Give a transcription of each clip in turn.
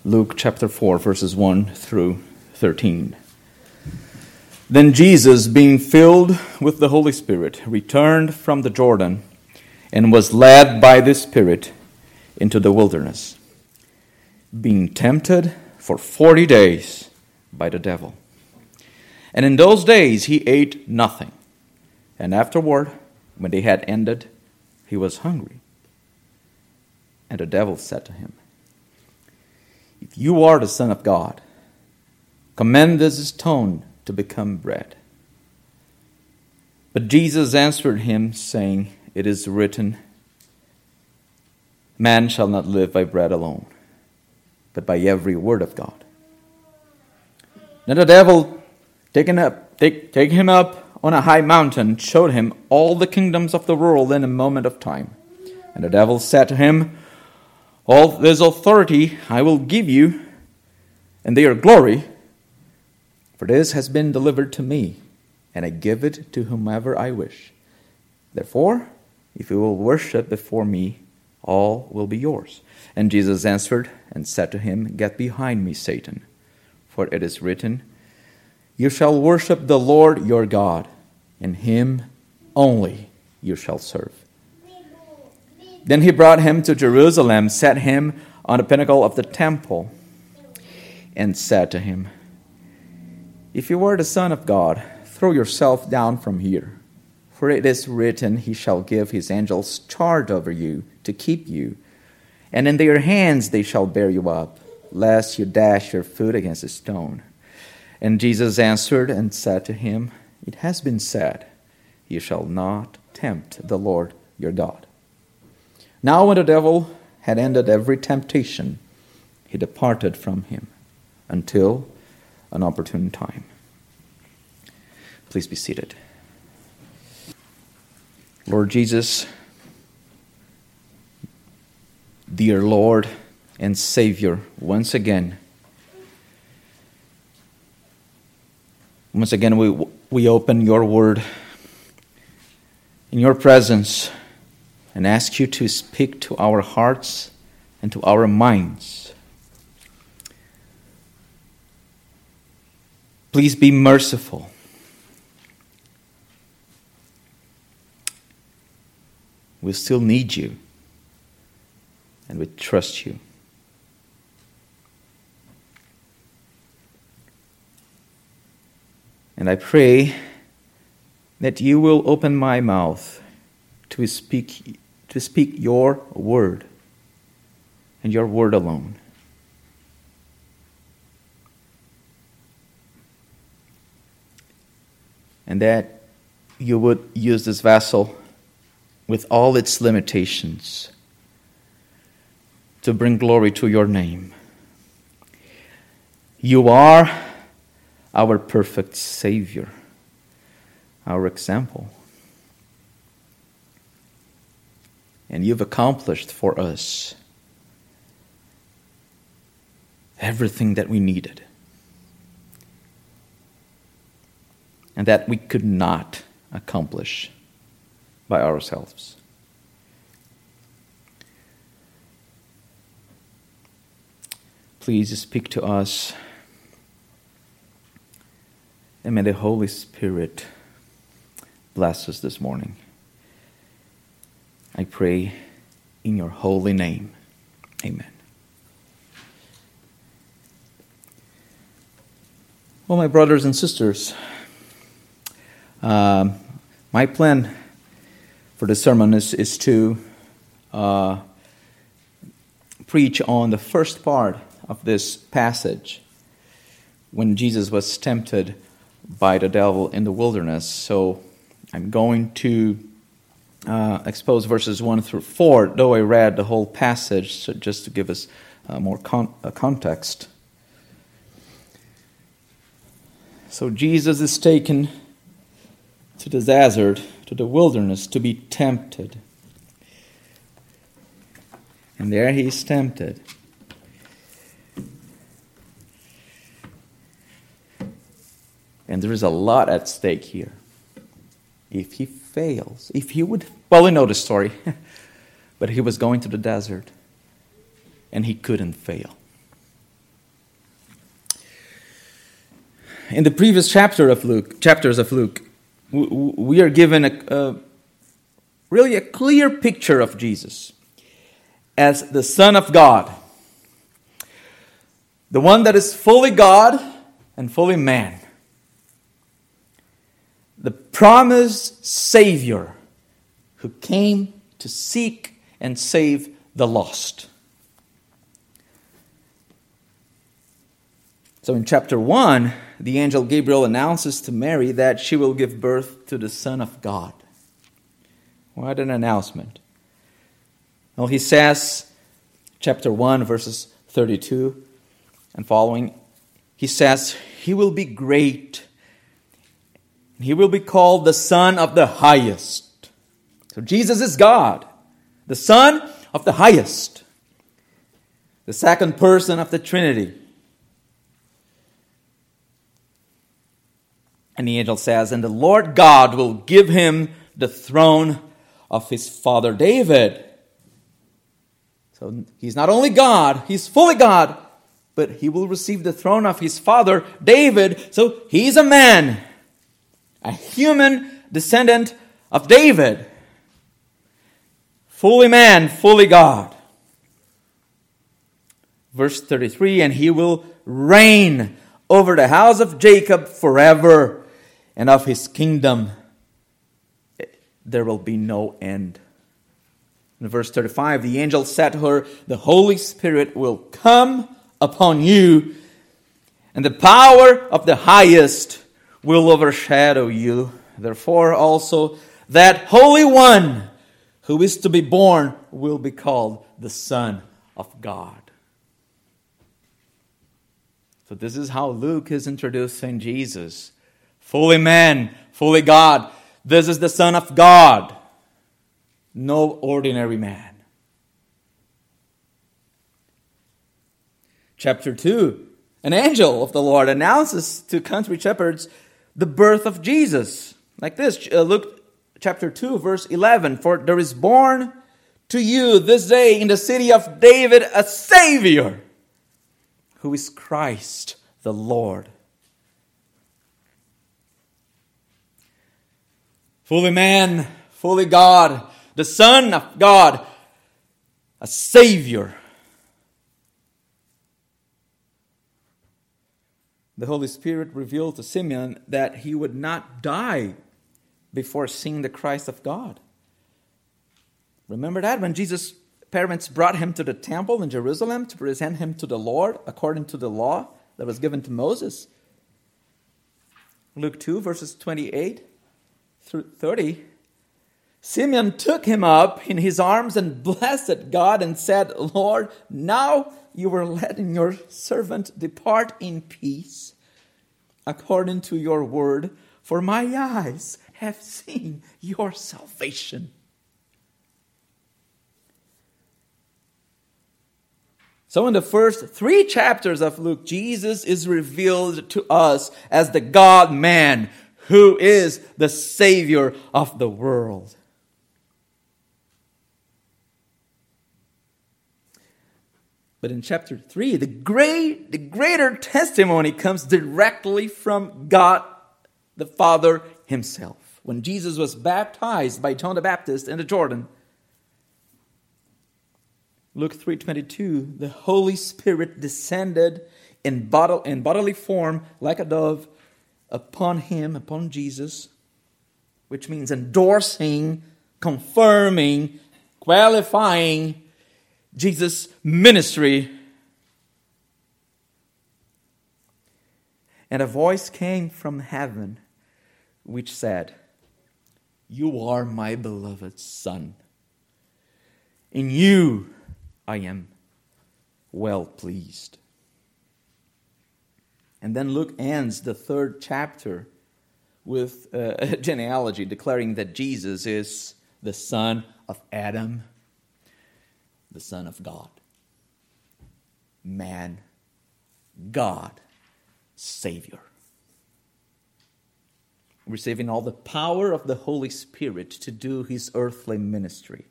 Luke chapter 4, verses 1 through 13. Then Jesus, being filled with the Holy Spirit, returned from the Jordan and was led by the Spirit into the wilderness, being tempted for 40 days by the devil. And in those days he ate nothing. And afterward, when they had ended, he was hungry. And the devil said to him, "If you are the Son of God, command this stone to become bread." But Jesus answered him, saying, "It is written, man shall not live by bread alone, but by every word of God." Then the devil, taking him up on a high mountain, showed him all the kingdoms of the world in a moment of time. And the devil said to him, "All this authority I will give you, and their glory, for this has been delivered to me, and I give it to whomever I wish. Therefore, if you will worship before me, all will be yours." And Jesus answered and said to him, "Get behind me, Satan, for it is written, you shall worship the Lord your God, and him only you shall serve." Then he brought him to Jerusalem, set him on the pinnacle of the temple, and said to him, "If you are the Son of God, throw yourself down from here. For it is written, he shall give his angels charge over you to keep you, and in their hands they shall bear you up, lest you dash your foot against a stone." And Jesus answered and said to him, "It has been said, you shall not tempt the Lord your God." Now when the devil had ended every temptation, he departed from him until an opportune time. Please be seated. Lord Jesus, dear Lord and Savior, once again we open your word in your presence and ask you to speak to our hearts and to our minds. Please be merciful. We still need you, and we trust you. And I pray that you will open my mouth to speak your word, and your word alone. And that you would use this vessel with all its limitations to bring glory to your name. You are our perfect Savior, our example. And you've accomplished for us everything that we needed, and that we could not accomplish by ourselves. Please speak to us, and may the Holy Spirit bless us this morning. I pray in your holy name. Amen. Well, my brothers and sisters, my plan for the sermon is to preach on the first part of this passage when Jesus was tempted by the devil in the wilderness. So I'm going to expose verses 1 through 4, though I read the whole passage, so just to give us more context. So Jesus is taken to the desert, to the wilderness, to be tempted. And there he is tempted. And there is a lot at stake here. If he fails, if he would, well, we know the story, but he was going to the desert, and he couldn't fail. In the previous chapters of Luke, we are given really a clear picture of Jesus as the Son of God, the one that is fully God and fully man, the promised Savior who came to seek and save the lost. So in chapter 1, the angel Gabriel announces to Mary that she will give birth to the Son of God. What an announcement. Well, he says, chapter 1, verses 32 and following, he says, he will be great. He will be called the Son of the Highest. So Jesus is God, the Son of the Highest, the second person of the Trinity. And the angel says, and the Lord God will give him the throne of his father David. So he's not only God, he's fully God, but he will receive the throne of his father David. So he's a man, a human descendant of David. Fully man, fully God. Verse 33, and he will reign over the house of Jacob forever, and of his kingdom there will be no end. In verse 35, the angel said to her, the Holy Spirit will come upon you, and the power of the highest will overshadow you. Therefore also that Holy One who is to be born will be called the Son of God. So this is how Luke is introducing Jesus. Fully man, fully God. This is the Son of God. No ordinary man. Chapter 2. An angel of the Lord announces to country shepherds the birth of Jesus. Like this, Luke chapter 2, verse 11. For there is born to you this day in the city of David a Savior, who is Christ the Lord. Fully man, fully God, the Son of God, a Savior. The Holy Spirit revealed to Simeon that he would not die before seeing the Christ of God. Remember that when Jesus' parents brought him to the temple in Jerusalem to present him to the Lord according to the law that was given to Moses? Luke 2, verses 28 through 30. Simeon took him up in his arms and blessed God and said, Lord, now you are letting your servant depart in peace according to your word, for my eyes have seen your salvation. So in the first 3 chapters of Luke, Jesus is revealed to us as the God-man who is the Savior of the world. But in chapter 3, the greater testimony comes directly from God the Father himself. When Jesus was baptized by John the Baptist in the Jordan, Luke 3:22, the Holy Spirit descended in bodily form like a dove upon him, upon Jesus, which means endorsing, confirming, qualifying Jesus' ministry. And a voice came from heaven which said, You are my beloved Son. In you I am well pleased. And then Luke ends the 3rd chapter with a genealogy declaring that Jesus is the son of Adam, the Son of God. Man, God, Savior. Receiving all the power of the Holy Spirit to do his earthly ministry.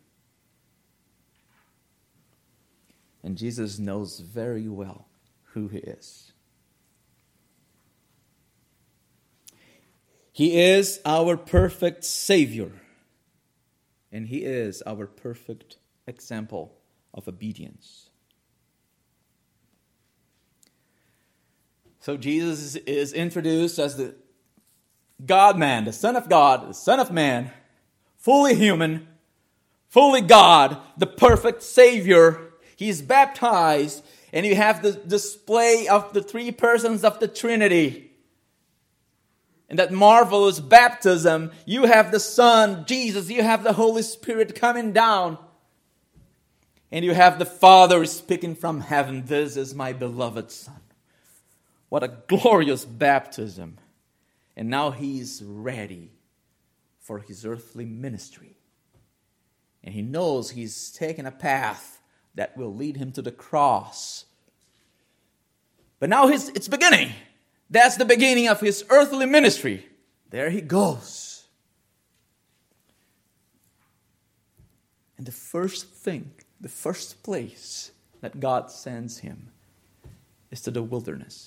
And Jesus knows very well who he is. He is our perfect Savior. And He is our perfect example of obedience. So Jesus is introduced as the God-man, the Son of God, the Son of Man, fully human, fully God, the perfect Savior. He's baptized, and you have the display of the three persons of the Trinity. In that marvelous baptism, you have the Son, Jesus, you have the Holy Spirit coming down. And you have the Father speaking from heaven, "This is my beloved Son." What a glorious baptism. And now He's ready for His earthly ministry. And He knows He's taken a path that will lead Him to the cross. But now it's beginning. That's the beginning of His earthly ministry. There He goes. And the first thing, the first place that God sends Him is to the wilderness.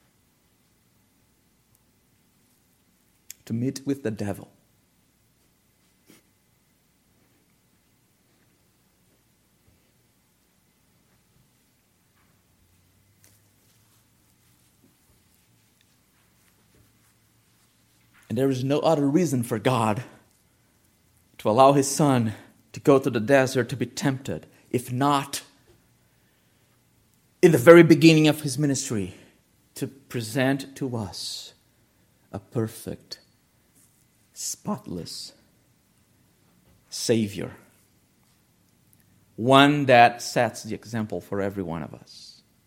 To meet with the devil. And there is no other reason for God to allow His Son to go to the desert to be tempted, if not in the very beginning of His ministry, to present to us a perfect, spotless Savior. One that sets the example for every one of us.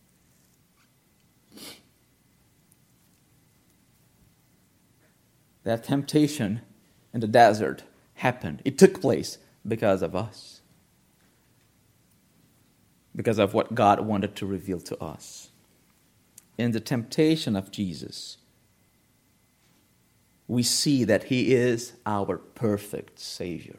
That temptation in the desert happened. It took place because of us. Because of what God wanted to reveal to us. In the temptation of Jesus, we see that He is our perfect Savior.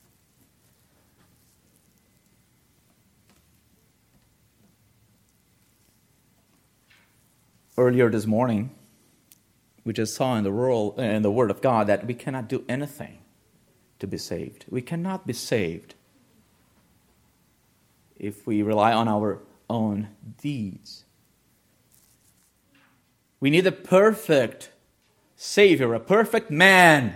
Earlier this morning, we just saw in the Word of God that we cannot do anything to be saved. We cannot be saved if we rely on our own deeds. We need a perfect Savior, a perfect man,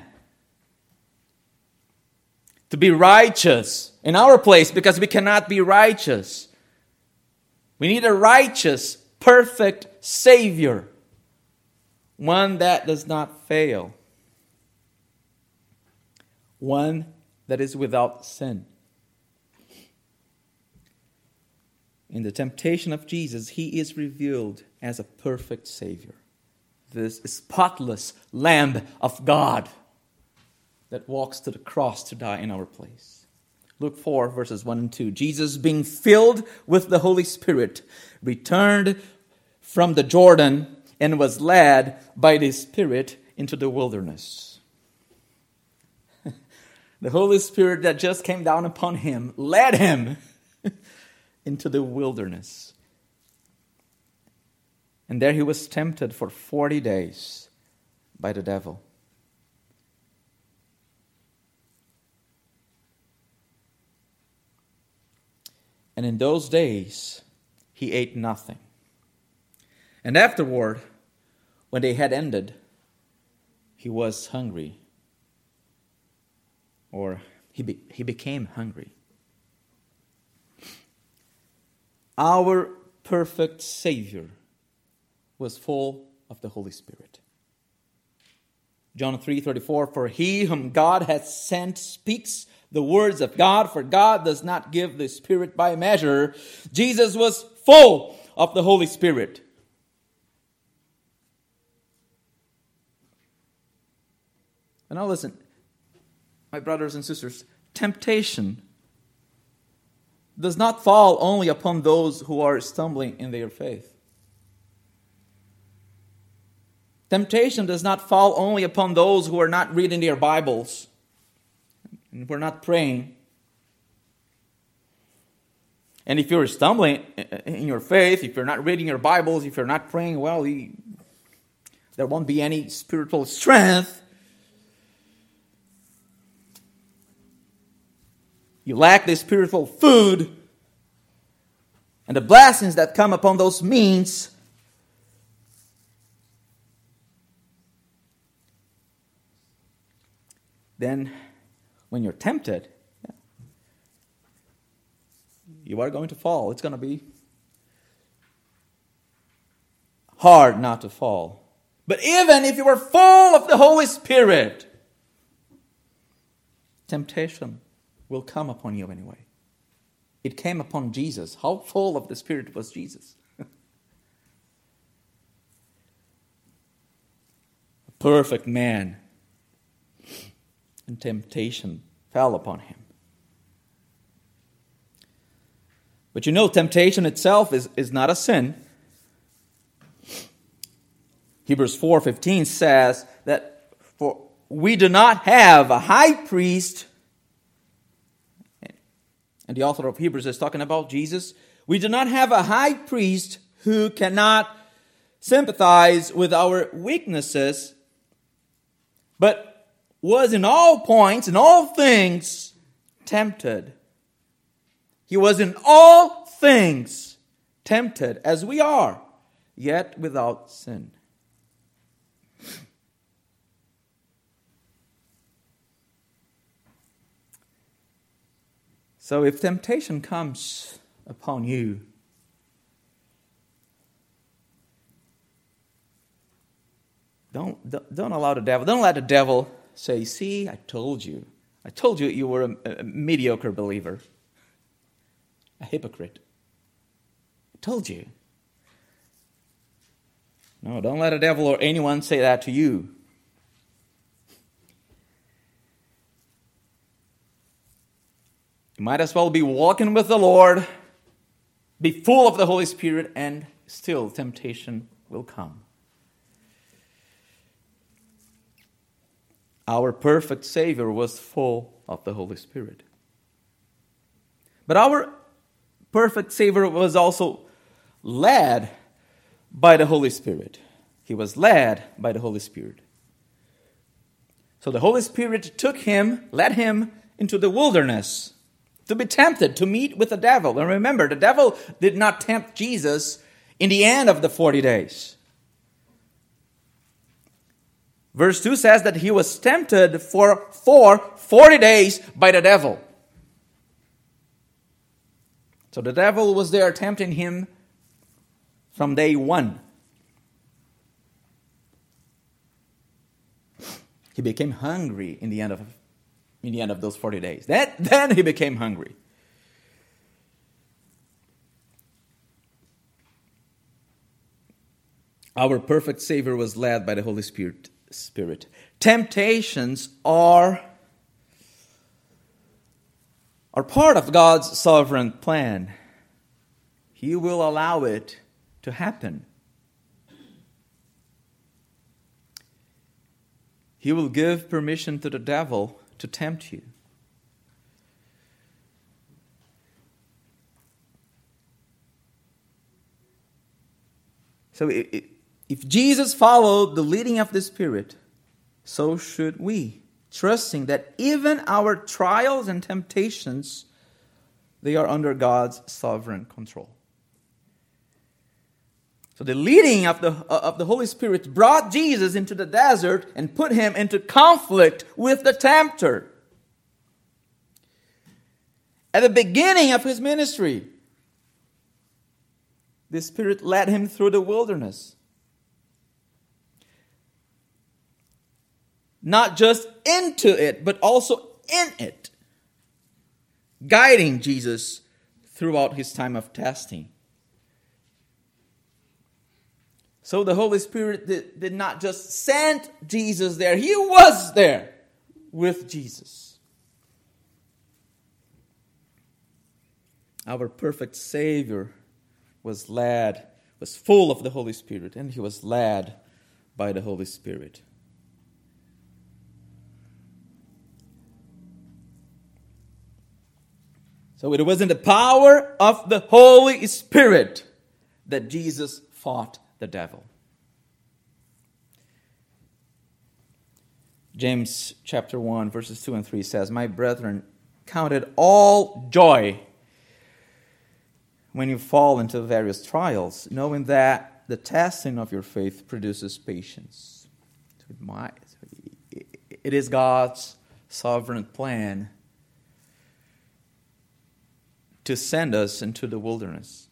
to be righteous in our place because we cannot be righteous. We need a righteous, perfect Savior, one that does not fail, one that is without sin. In the temptation of Jesus, He is revealed as a perfect Savior. This spotless Lamb of God that walks to the cross to die in our place. Luke 4, verses 1 and 2. Jesus, being filled with the Holy Spirit, returned from the Jordan and was led by the Spirit into the wilderness. The Holy Spirit that just came down upon Him led Him into the wilderness. And there He was tempted for 40 days by the devil. And in those days, He ate nothing. And afterward, when they had ended, He was hungry. Or he became hungry. Our perfect Savior was full of the Holy Spirit. John 3:34, for He whom God hath sent speaks the words of God, for God does not give the Spirit by measure. Jesus was full of the Holy Spirit. And now listen, my brothers and sisters, temptation does not fall only upon those who are stumbling in their faith. Temptation does not fall only upon those who are not reading their Bibles and who are not praying. And if you're stumbling in your faith, if you're not reading your Bibles, if you're not praying, well, there won't be any spiritual strength you lack the spiritual food and the blessings that come upon those means, then when you're tempted, you are going to fall. It's going to be hard not to fall. But even if you are full of the Holy Spirit, temptation will come upon you anyway. It came upon Jesus. How full of the Spirit was Jesus? A perfect man. And temptation fell upon him. But you know, temptation itself is not a sin. Hebrews 4:15 says that for we do not have a high priest, and the author of Hebrews is talking about Jesus. We do not have a high priest who cannot sympathize with our weaknesses, but was in all points, in all things, tempted. He was in all things tempted as we are, yet without sin. So if temptation comes upon you, don't allow the devil, don't let the devil say, see, I told you you were a mediocre believer, a hypocrite. I told you. No, don't let the devil or anyone say that to you. You might as well be walking with the Lord, be full of the Holy Spirit, and still temptation will come. Our perfect Savior was full of the Holy Spirit. But our perfect Savior was also led by the Holy Spirit. He was led by the Holy Spirit. So the Holy Spirit led him into the wilderness to be tempted, to meet with the devil. And remember, the devil did not tempt Jesus in the end of the 40 days. Verse 2 says that he was tempted for 40 days by the devil. So the devil was there tempting him from day one. He became hungry in the end of those 40 days. Then he became hungry. Our perfect Savior was led by the Holy Spirit. Temptations are part of God's sovereign plan. He will allow it to happen. He will give permission to the devil to tempt you. So if Jesus followed the leading of the Spirit, so should we, trusting that even our trials and temptations, they are under God's sovereign control. So the leading of the Holy Spirit brought Jesus into the desert and put him into conflict with the tempter. At the beginning of his ministry, the Spirit led him through the wilderness. Not just into it, but also in it, guiding Jesus throughout his time of testing. So the Holy Spirit did not just send Jesus there. He was there with Jesus. Our perfect Savior was full of the Holy Spirit, and he was led by the Holy Spirit. So it was in the power of the Holy Spirit that Jesus fought the devil. James chapter 1, verses 2 and 3 says, My brethren, Count it all joy when you fall into various trials, knowing that the testing of your faith produces patience. It is God's sovereign plan to send us into the wilderness.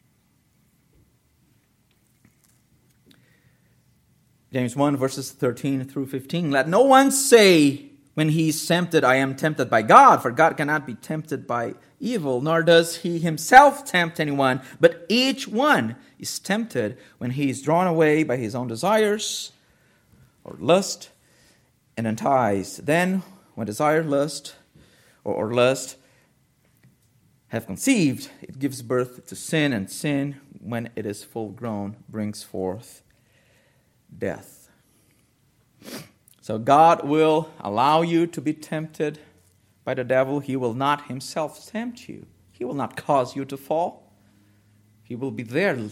James 1, verses 13 through 15. Let no one say when he is tempted, I am tempted by God, for God cannot be tempted by evil, nor does he himself tempt anyone, but each one is tempted when he is drawn away by his own desires or lust and enticed. Then, when desire, lust, or lust have conceived, it gives birth to sin, and sin, when it is full grown, brings forth death. So God will allow you to be tempted by the devil. He will not himself tempt you. He will not cause you to fall. He will be there,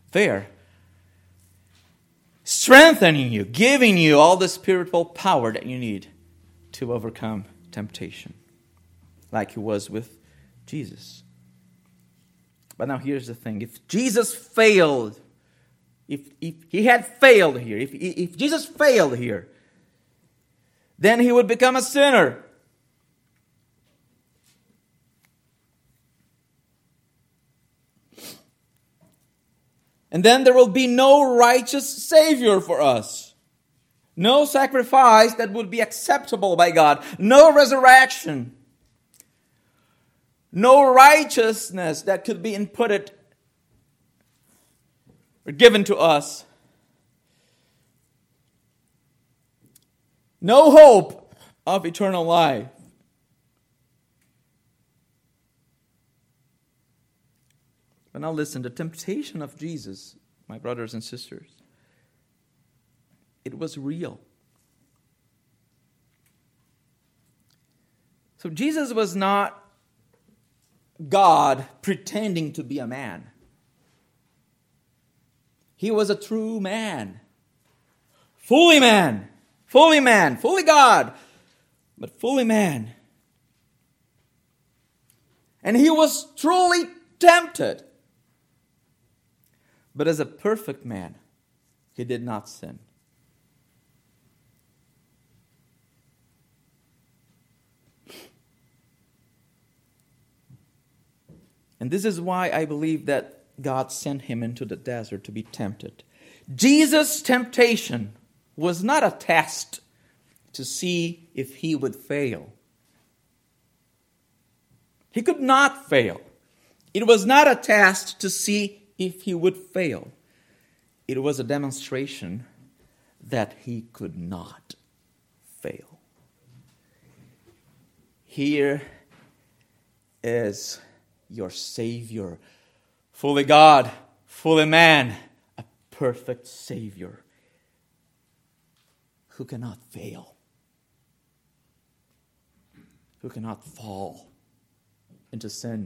strengthening you, giving you all the spiritual power that you need to overcome temptation, like he was with Jesus. But now here's the thing. If Jesus failed, if he had failed here, if Jesus failed here, then he would become a sinner. And then there will be no righteous Savior for us. No sacrifice that would be acceptable by God. No resurrection. No righteousness that could be inputted or given to us. No hope of eternal life. But now listen, the temptation of Jesus, my brothers and sisters, it was real. So Jesus was not God pretending to be a man. He was a true man. Fully man. Fully man. Fully God. But fully man. And he was truly tempted. But as a perfect man, he did not sin. And this is why I believe that God sent him into the desert to be tempted. Jesus' temptation was not a test to see if he would fail. He could not fail. It was not a test to see if he would fail. It was a demonstration that he could not fail. Here is your Savior, fully God, fully man, a perfect Savior who cannot fail, who cannot fall into sin.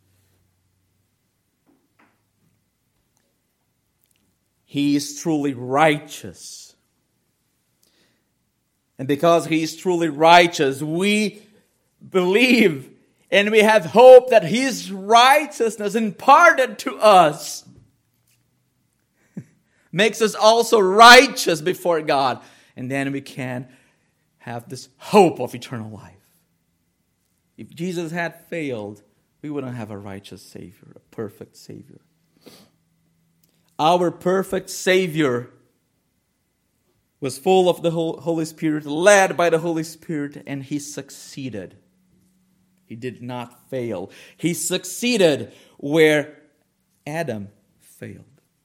He is truly righteous. And because he is truly righteous, we believe and we have hope that his righteousness imparted to us makes us also righteous before God. And then we can have this hope of eternal life. If Jesus had failed, we wouldn't have a righteous Savior, a perfect Savior. Our perfect Savior was full of the Holy Spirit, led by the Holy Spirit, and he succeeded. He did not fail. He succeeded where Adam failed.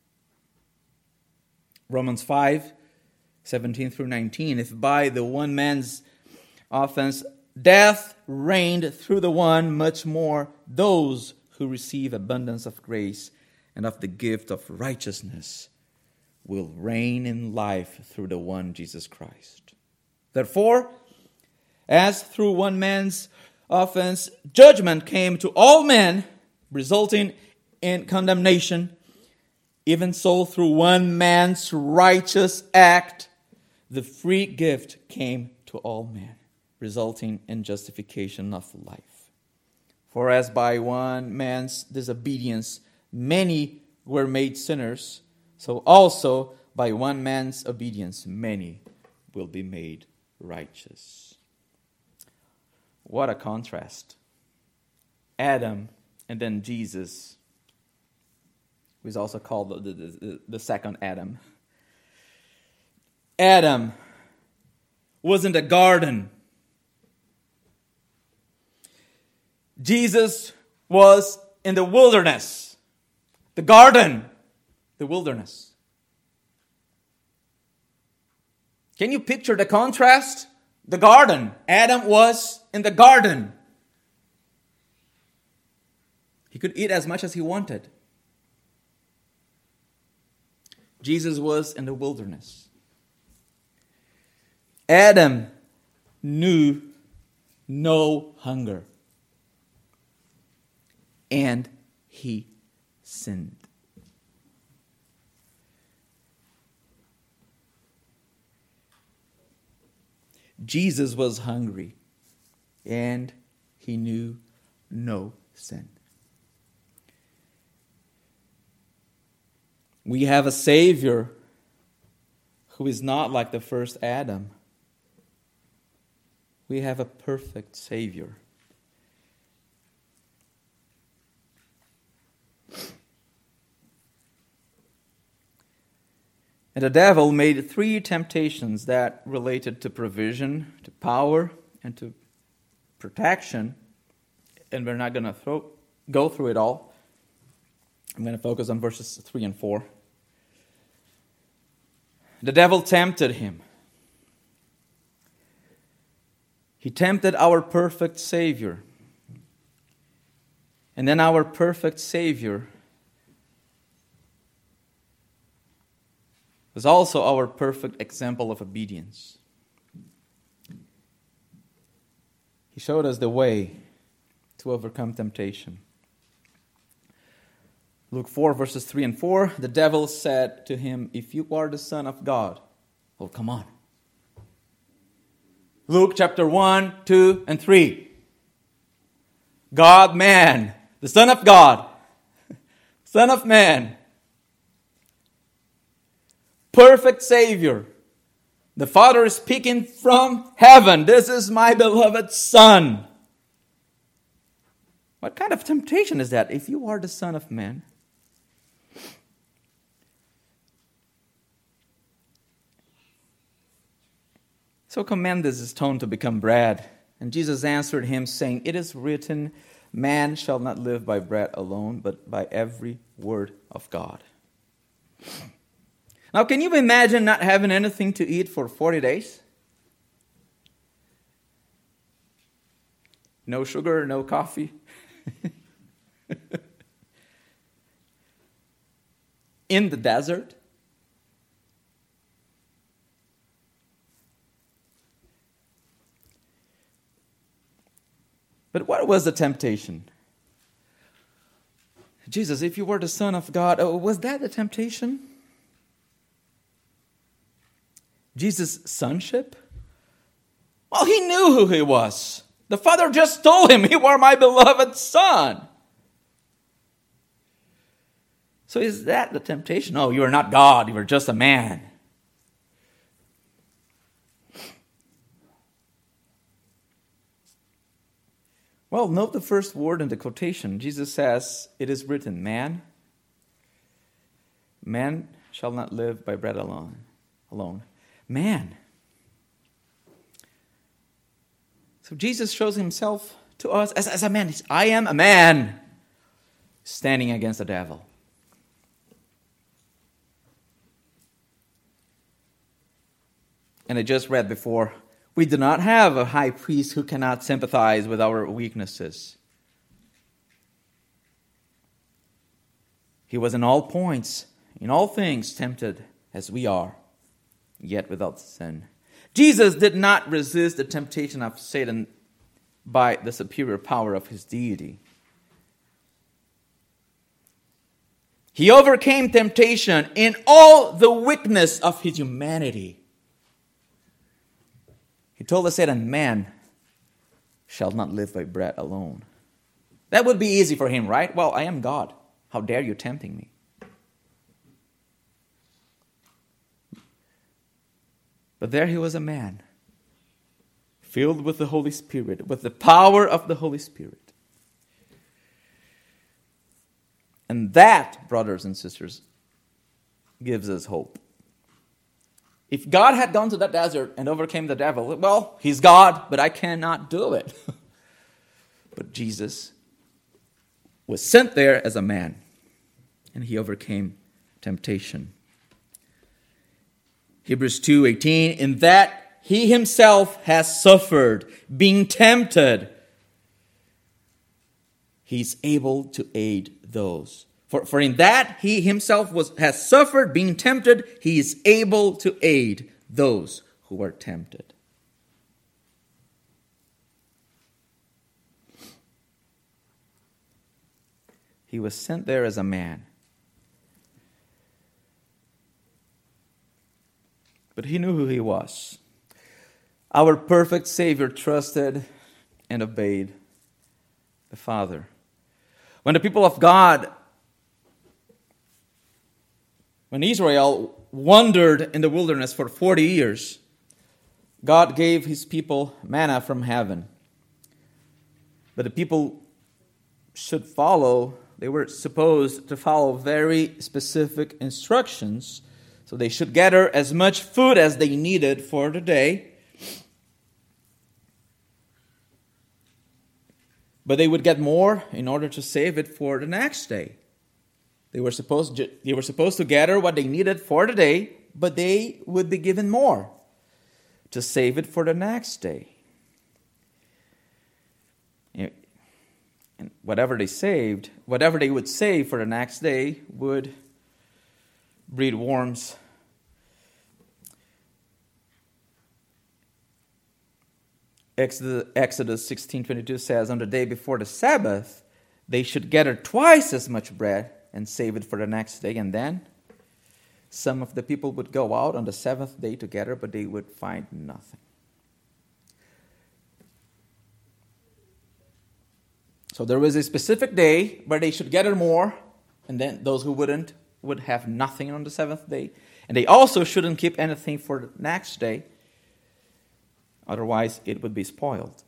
Romans 5, 17 through 19. If by the one man's offense death reigned through the one, much more those who receive abundance of grace and of the gift of righteousness will reign in life through the one Jesus Christ. Therefore, as through one man's offense judgment came to all men, resulting in condemnation, even so through one man's righteous act, the free gift came to all men. resulting in justification of life. For as by one man's disobedience many were made sinners, so also by one man's obedience many will be made righteous. What a contrast. Adam and then Jesus, who is also called the second Adam. Adam was in the garden. Jesus was in the wilderness. The garden, the wilderness. Can you picture the contrast? The garden. Adam was in the garden. He could eat as much as he wanted. Jesus was in the wilderness. Adam knew no hunger. And he sinned. Jesus was hungry, and he knew no sin. We have a Savior who is not like the first Adam. We have a perfect Savior. And the devil made 3 temptations that related to provision, to power, and to protection. And we're not going to go through it all. I'm going to focus on verses 3 and 4. The devil tempted him. He tempted our perfect Savior. And then our perfect Savior was also our perfect example of obedience. He showed us the way to overcome temptation. Luke 4, verses 3 and 4, the devil said to him, "If you are the Son of God," oh, come on. Luke chapter 1, 2, and 3. God, man, the Son of God, Son of man, perfect Savior. The Father is speaking from heaven. This is my beloved Son. What kind of temptation is that? If you are the Son of Man. So command this stone to become bread. And Jesus answered him, saying, "It is written, man shall not live by bread alone, but by every word of God." Now, can you imagine not having anything to eat for 40 days? No sugar, no coffee. In the desert. But what was the temptation? Jesus, if you were the Son of God, was that the temptation? Jesus' sonship? Well, he knew who he was. The Father just told him, "You are my beloved Son." So is that the temptation? No, you are not God. You are just a man. Well, note the first word in the quotation. Jesus says, "It is written, man shall not live by bread alone." Man. So Jesus shows himself to us as a man. I am a man standing against the devil. And I just read before, we do not have a high priest who cannot sympathize with our weaknesses. He was in all points, in all things tempted as we are, yet without sin. Jesus did not resist the temptation of Satan by the superior power of his deity. He overcame temptation in all the weakness of his humanity. He told Satan, "Man, shall not live by bread alone. That would be easy for him, right? Well, I am God. How dare you tempting me? But there he was, a man, filled with the Holy Spirit, with the power of the Holy Spirit. And that, brothers and sisters, gives us hope. If God had gone to that desert and overcame the devil, well, he's God, but I cannot do it. But Jesus was sent there as a man, and he overcame temptation. Hebrews 2:18, in that he himself has suffered, being tempted, he's able to aid those. For in that he himself has suffered, being tempted, he is able to aid those who are tempted. He was sent there as a man. But he knew who he was. Our perfect Savior trusted and obeyed the Father. When the people of God, when Israel wandered in the wilderness for 40 years, God gave his people manna from heaven. But the people they were supposed to follow very specific instructions. So they should gather as much food as they needed for the day. But they would get more in order to save it for the next day. They were supposed to gather what they needed for the day, but they would be given more to save it for the next day. And whatever they would save for the next day would breed worms. Exodus 16:22 says, on the day before the Sabbath, they should gather twice as much bread and save it for the next day. And then some of the people would go out on the seventh day together, but they would find nothing. So there was a specific day where they should gather more, and then those who wouldn't would have nothing on the seventh day. And they also shouldn't keep anything for the next day. Otherwise, it would be spoiled.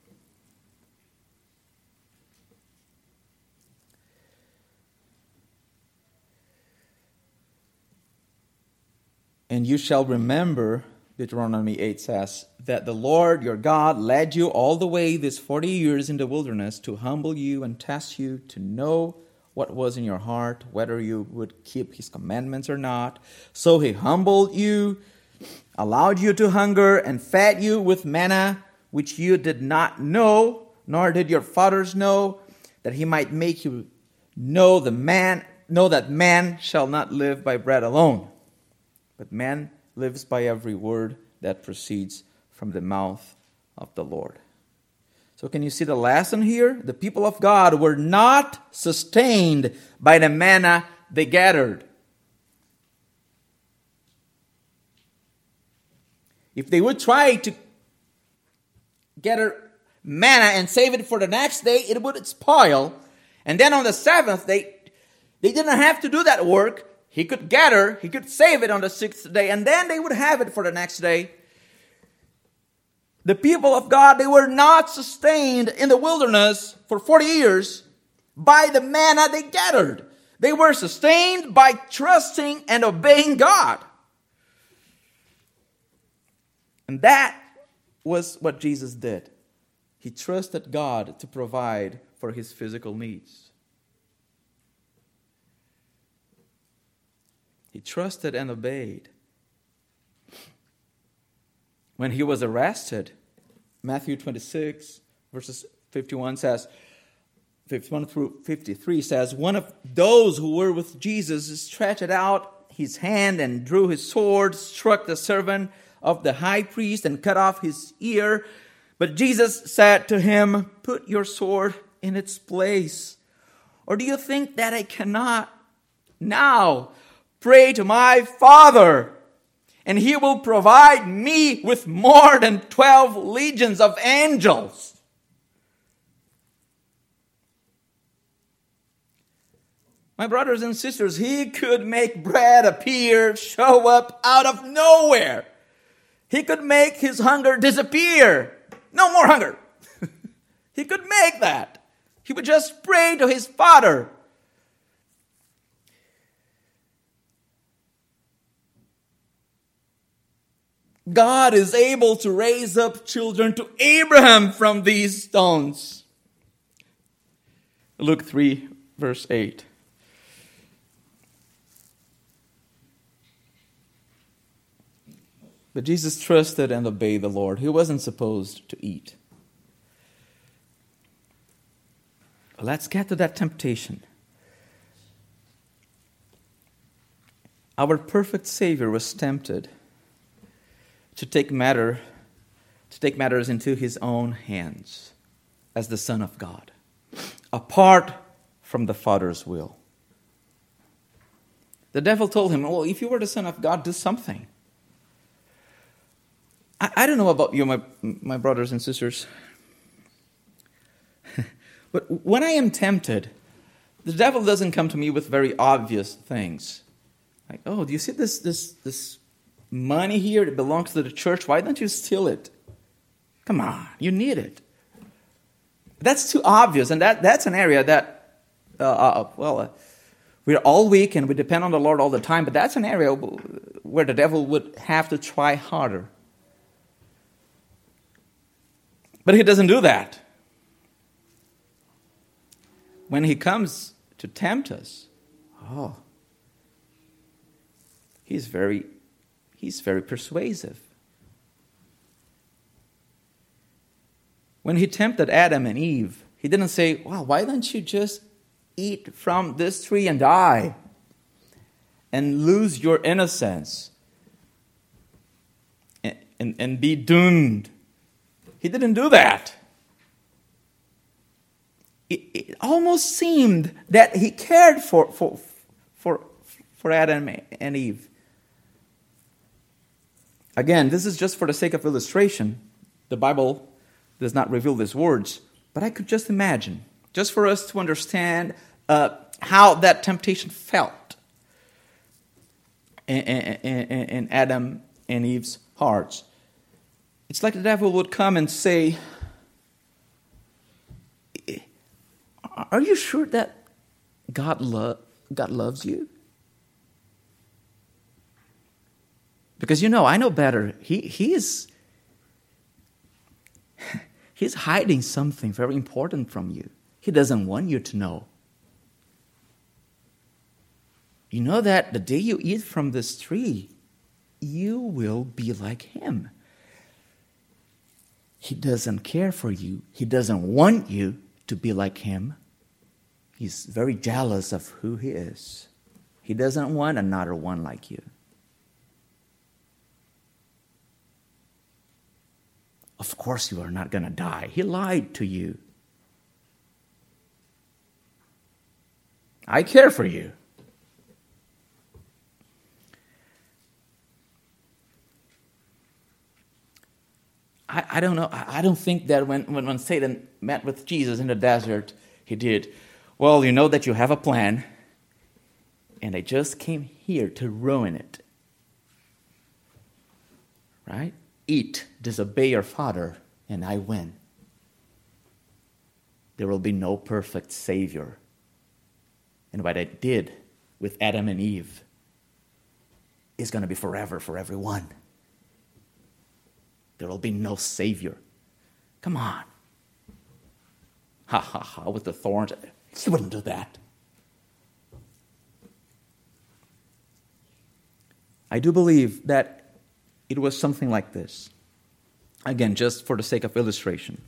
And you shall remember, Deuteronomy 8 says, that the Lord your God led you all the way these 40 years in the wilderness to humble you and test you, to know what was in your heart, whether you would keep his commandments or not. So he humbled you, allowed you to hunger, and fed you with manna, which you did not know, nor did your fathers know, that he might make you know that man shall not live by bread alone, but man lives by every word that proceeds from the mouth of the Lord. So can you see the lesson here? The people of God were not sustained by the manna they gathered. If they would try to gather manna and save it for the next day, it would spoil. And then on the seventh day, they didn't have to do that work. He could save it on the sixth day, and then they would have it for the next day. The people of God, they were not sustained in the wilderness for 40 years by the manna they gathered. They were sustained by trusting and obeying God. And that was what Jesus did. He trusted God to provide for his physical needs. He trusted and obeyed. When he was arrested, Matthew 26, verses 51 through 53 says, one of those who were with Jesus stretched out his hand and drew his sword, struck the servant of the high priest and cut off his ear. But Jesus said to him, put your sword in its place. Or do you think that I cannot now pray to my Father, and he will provide me with more than 12 legions of angels? My brothers and sisters, he could make bread appear, show up out of nowhere. He could make his hunger disappear. No more hunger. He could make that. He would just pray to his Father. God is able to raise up children to Abraham from these stones. Luke 3, verse 8. But Jesus trusted and obeyed the Lord. He wasn't supposed to eat. Let's get to that temptation. Our perfect Savior was tempted to take matters into his own hands as the Son of God, apart from the Father's will. The devil told him, well, if you were the Son of God, do something. I don't know about you, my brothers and sisters, but when I am tempted, the devil doesn't come to me with very obvious things. Like, oh, do you see this money here that belongs to the church? Why don't you steal it? Come on, you need it. That's too obvious, and that's an area that, we're all weak and we depend on the Lord all the time, but that's an area where the devil would have to try harder. But he doesn't do that. When he comes to tempt us, he's very persuasive. When he tempted Adam and Eve, he didn't say, well, why don't you just eat from this tree and die and lose your innocence and be doomed. He didn't do that. It almost seemed that he cared for Adam and Eve. Again, this is just for the sake of illustration. The Bible does not reveal these words, but I could just imagine, just for us to understand how that temptation felt in Adam and Eve's hearts. It's like the devil would come and say, are you sure that God loves you? Because I know better. He's hiding something very important from you. He doesn't want you to know. You know that the day you eat from this tree, you will be like him. He doesn't care for you. He doesn't want you to be like him. He's very jealous of who he is. He doesn't want another one like you. Of course you are not going to die. He lied to you. I care for you. I don't know. I don't think that when Satan met with Jesus in the desert, he did, well, you know that you have a plan, and I just came here to ruin it. Right? Eat, disobey your father, and I win. There will be no perfect Savior. And what I did with Adam and Eve is going to be forever for everyone. There will be no Savior. Come on. Ha ha ha, with the thorns. He wouldn't do that. I do believe that it was something like this. Again, just for the sake of illustration.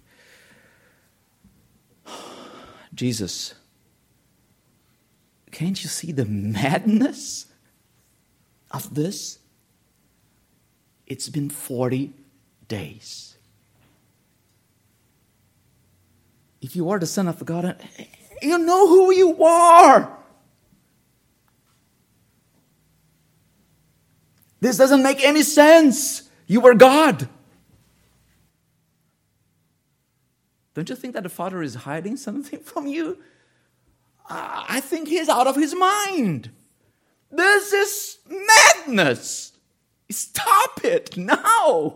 Jesus, can't you see the madness of this? It's been 40 days. If you are the Son of God, you know who you are. This doesn't make any sense. You are God. Don't you think that the Father is hiding something from you? I think he's out of his mind. This is madness. Stop it now.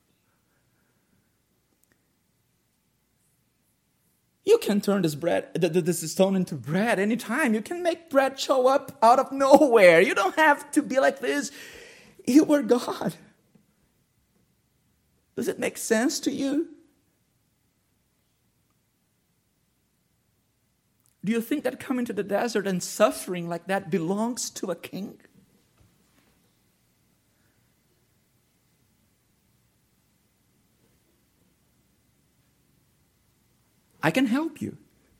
You can turn this stone into bread anytime. You can make bread show up out of nowhere. You don't have to be like this. You were God. Does it make sense to you? Do you think that coming to the desert and suffering like that belongs to a king? I can help you.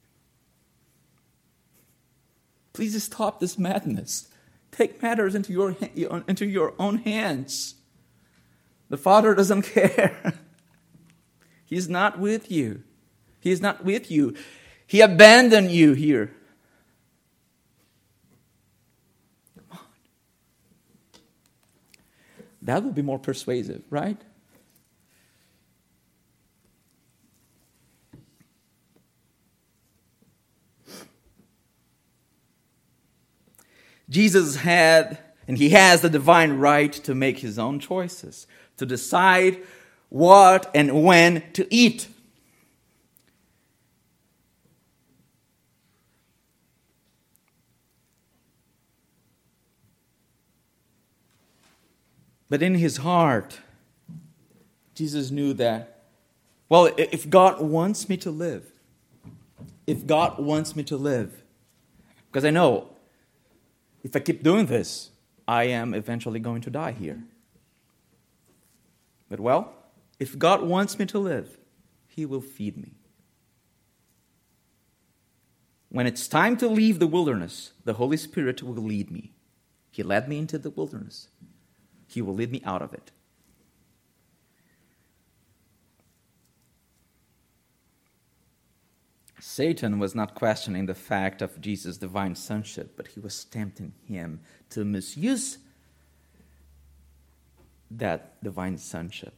Please stop this madness. Take matters into your own hands. The Father doesn't care. He's not with you. He is not with you. He abandoned you here. Come on. That would be more persuasive, right? Jesus had, and he has the divine right to make his own choices, to decide what and when to eat. But in his heart, Jesus knew that, well, if God wants me to live, because I know, if I keep doing this, I am eventually going to die here. But well, if God wants me to live, he will feed me. When it's time to leave the wilderness, the Holy Spirit will lead me. He led me into the wilderness. He will lead me out of it. Satan was not questioning the fact of Jesus' divine sonship, but he was tempting him to misuse that divine sonship.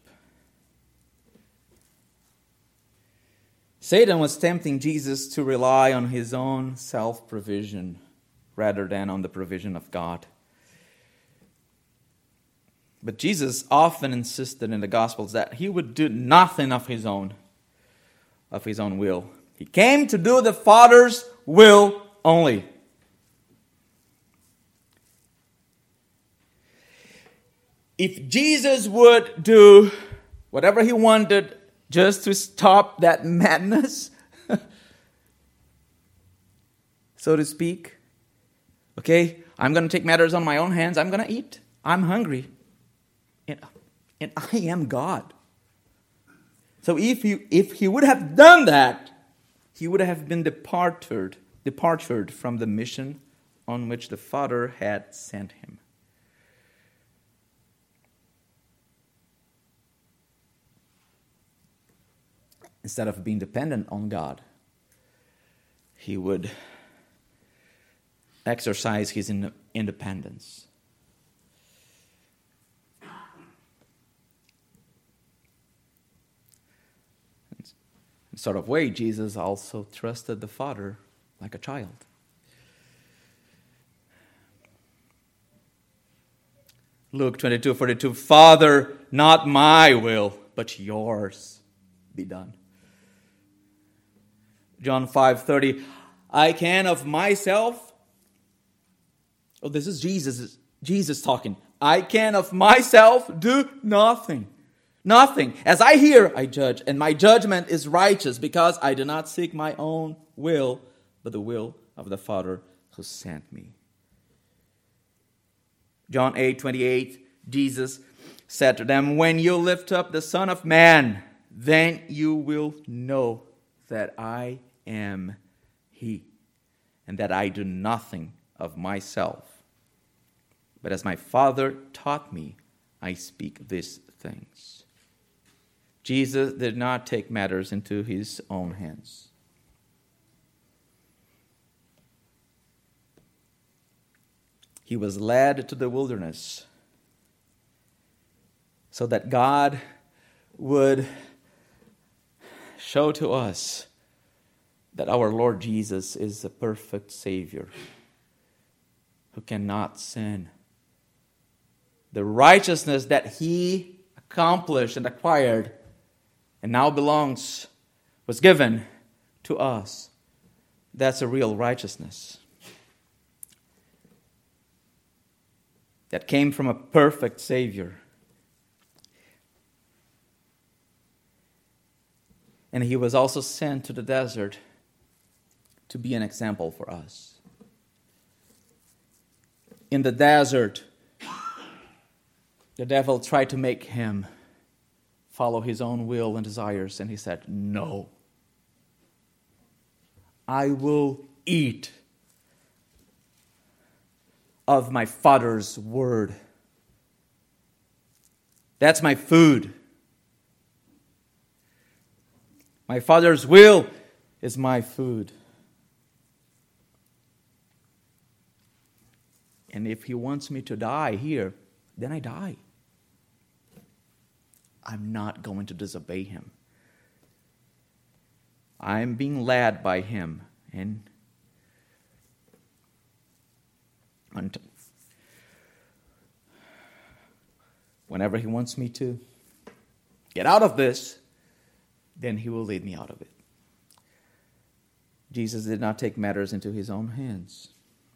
Satan was tempting Jesus to rely on his own self-provision rather than on the provision of God. But Jesus often insisted in the Gospels that he would do nothing of his own will. He came to do the Father's will only. If Jesus would do whatever he wanted just to stop that madness, so to speak, okay, I'm going to take matters on my own hands. I'm going to eat. I'm hungry. And I am God. So if he would have done that, he would have been departed from the mission on which the Father had sent him. Instead of being dependent on God, he would exercise his independence. In sort of way, Jesus also trusted the Father like a child. Luke 22:42, Father, not my will, but yours be done. John 5:30, I can of myself. Oh, this is Jesus talking. I can of myself do nothing. Nothing. As I hear, I judge, and my judgment is righteous because I do not seek my own will, but the will of the Father who sent me. John 8:28, Jesus said to them, when you lift up the Son of Man, then you will know that I am He, and that I do nothing of myself. But as my Father taught me, I speak these things. Jesus did not take matters into his own hands. He was led to the wilderness so that God would show to us that our Lord Jesus is a perfect Savior who cannot sin. The righteousness that He accomplished and acquired and now was given to us. That's a real righteousness that came from a perfect Savior. And He was also sent to the desert to be an example for us. In the desert, the devil tried to make Him follow his own will and desires, and He said, "No. I will eat of my Father's word. That's my food. My Father's will is my food." And if He wants me to die here, then I die. I'm not going to disobey Him. I'm being led by Him. And whenever He wants me to get out of this, then He will lead me out of it. Jesus did not take matters into His own hands.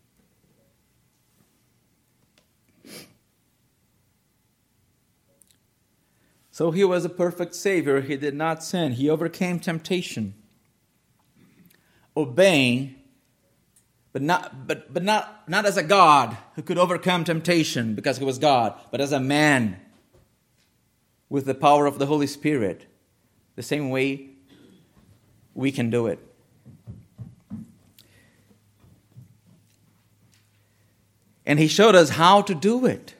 So He was a perfect Savior. He did not sin. He overcame temptation, obeying, but not as a God who could overcome temptation because He was God, but as a man with the power of the Holy Spirit, the same way we can do it. And He showed us how to do it.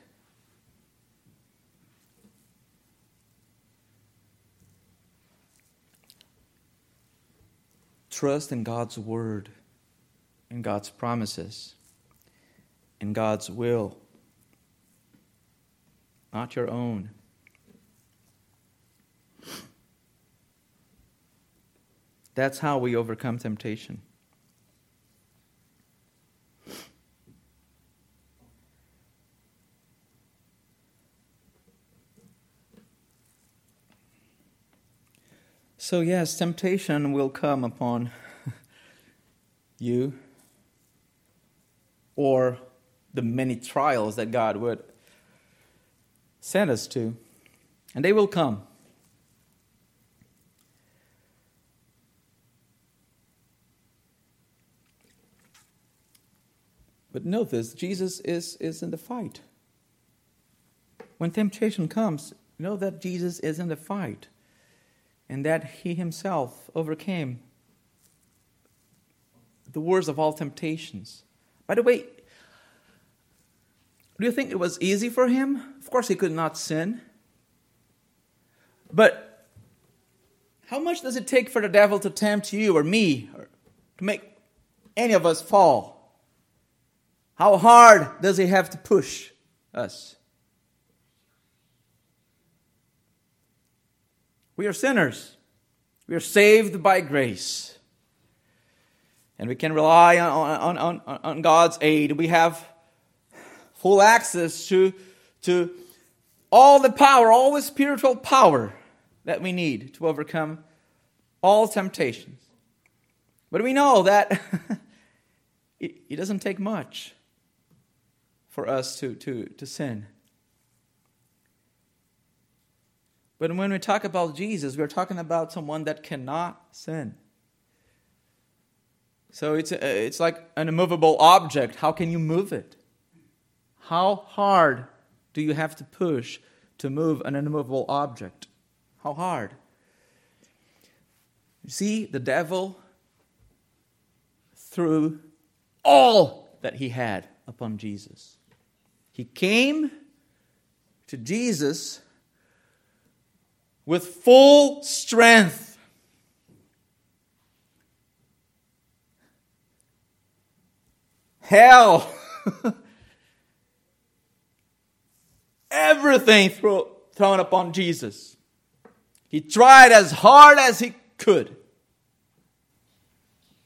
Trust in God's word, in God's promises, in God's will, not your own. That's how we overcome temptation. So yes, temptation will come upon you, or the many trials that God would send us to, and they will come. But note this, Jesus is in the fight. When temptation comes, know that Jesus is in the fight, and that He Himself overcame the worst of all temptations. By the way, do you think it was easy for Him? Of course He could not sin. But how much does it take for the devil to tempt you or me, or to make any of us fall? How hard does he have to push us? We are sinners. We are saved by grace. And we can rely on God's aid. We have full access to all the power, all the spiritual power that we need to overcome all temptations. But we know that it doesn't take much for us to sin. But when we talk about Jesus, we're talking about someone that cannot sin. So it's like an immovable object. How can you move it? How hard do you have to push to move an immovable object? How hard? You see, the devil threw all that he had upon Jesus. He came to Jesus with full strength. Hell, everything thrown upon Jesus. He tried as hard as he could.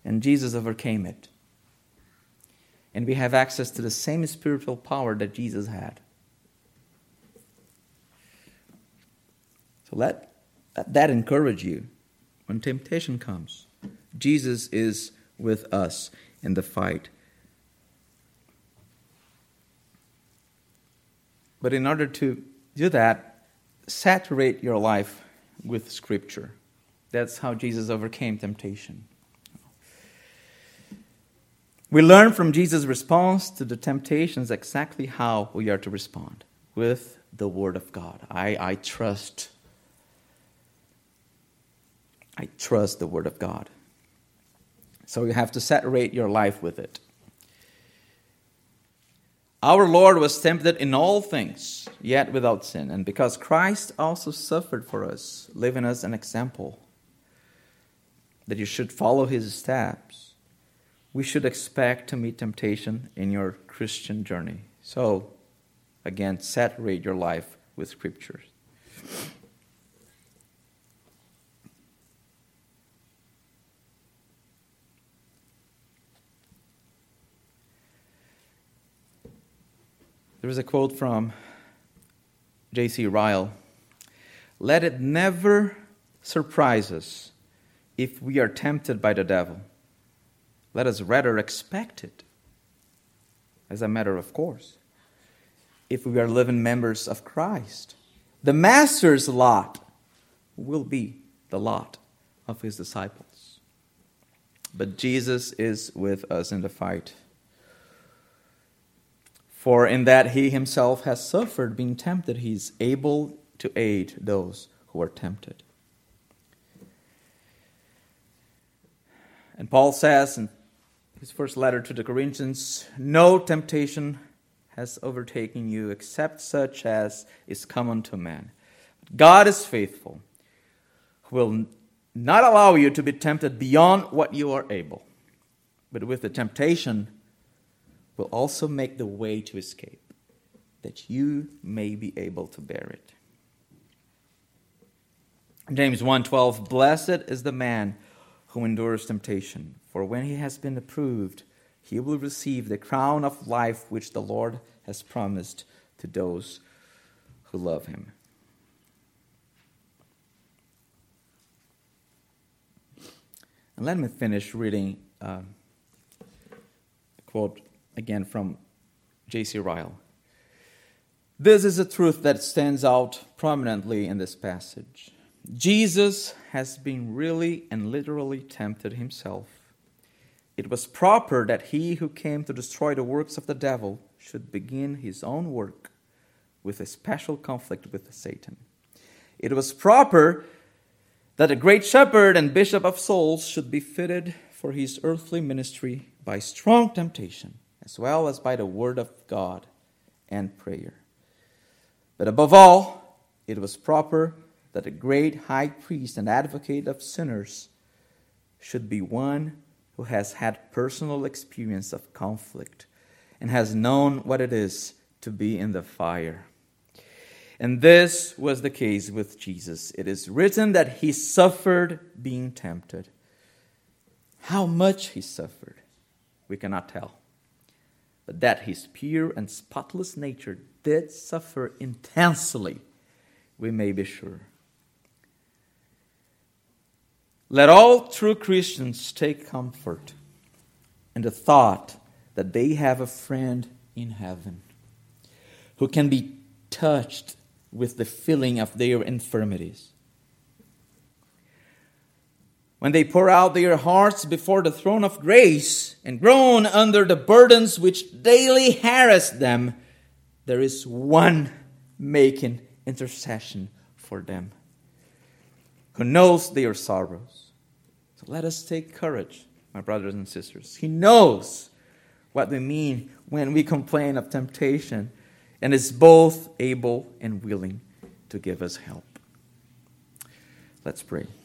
and Jesus overcame it. And we have access to the same spiritual power that Jesus had. So let that encourage you when temptation comes. Jesus is with us in the fight. But in order to do that, saturate your life with Scripture. That's how Jesus overcame temptation. We learn from Jesus' response to the temptations exactly how we are to respond with the Word of God. I trust the Word of God. So you have to saturate your life with it. Our Lord was tempted in all things, yet without sin. And because Christ also suffered for us, leaving us an example that you should follow His steps, we should expect to meet temptation in your Christian journey. So, again, saturate your life with Scriptures. There is a quote from J.C. Ryle. Let it never surprise us if we are tempted by the devil. Let us rather expect it, as a matter of course, if we are living members of Christ. The Master's lot will be the lot of His disciples. But Jesus is with us in the fight. For in that He Himself has suffered being tempted, He is able to aid those who are tempted. And Paul says in his first letter to the Corinthians, no temptation has overtaken you except such as is common to man. God is faithful, who will not allow you to be tempted beyond what you are able, but with the temptation will also make the way to escape, that you may be able to bear it. James 1:12, blessed is the man who endures temptation, for when he has been approved, he will receive the crown of life which the Lord has promised to those who love Him. And let me finish reading a quote again from J.C. Ryle. This is a truth that stands out prominently in this passage. Jesus has been really and literally tempted Himself. It was proper that He who came to destroy the works of the devil should begin His own work with a special conflict with Satan. It was proper that the great shepherd and bishop of souls should be fitted for His earthly ministry by strong temptation, as well as by the Word of God and prayer. But above all, it was proper that the great high priest and advocate of sinners should be one who has had personal experience of conflict and has known what it is to be in the fire. And this was the case with Jesus. It is written that He suffered being tempted. How much He suffered, we cannot tell. But that His pure and spotless nature did suffer intensely, we may be sure. Let all true Christians take comfort in the thought that they have a friend in heaven who can be touched with the feeling of their infirmities. When they pour out their hearts before the throne of grace and groan under the burdens which daily harass them, there is one making intercession for them, who knows their sorrows. So let us take courage, my brothers and sisters. He knows what we mean when we complain of temptation and is both able and willing to give us help. Let's pray.